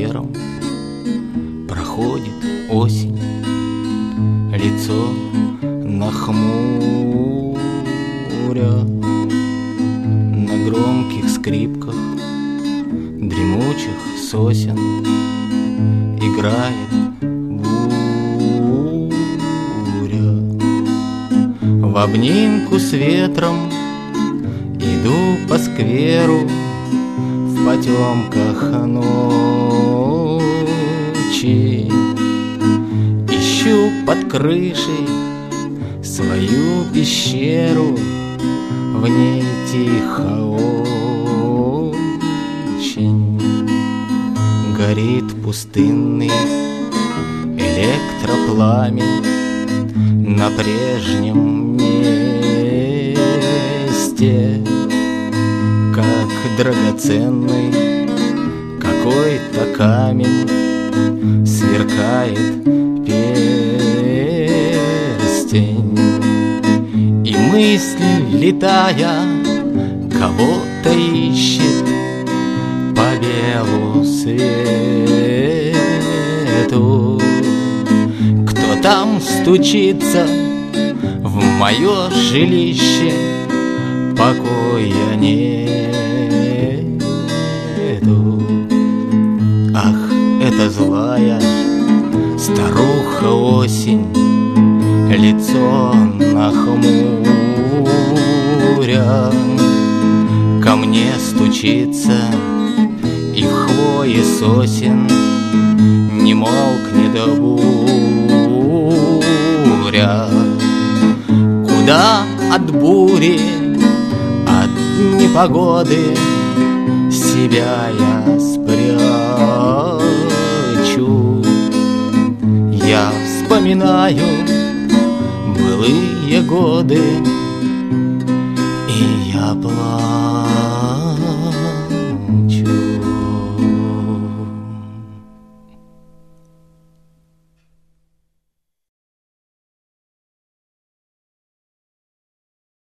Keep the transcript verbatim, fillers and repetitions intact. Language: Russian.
сквером проходит осень, лицо нахмуря. На громких скрипках дремучих сосен играет буря. В обнимку с ветром иду по скверу в потемках ночи. Ищу под крышей свою пещеру, в ней тихо очень. Горит пустынный электропламень на прежнем месте, как драгоценный какой-то камень сверкает перстень. И мысль, летая, кого-то ищет по белу свету. Кто там стучится в мое жилище, покоя нету. Ах, это злая старуха осень, лицо нахмуря. Ко мне стучится, и в хвое сосен не молкнет буря. Куда от бури, от непогоды себя я спрячу? Я вспоминаю былые годы, и я плачу.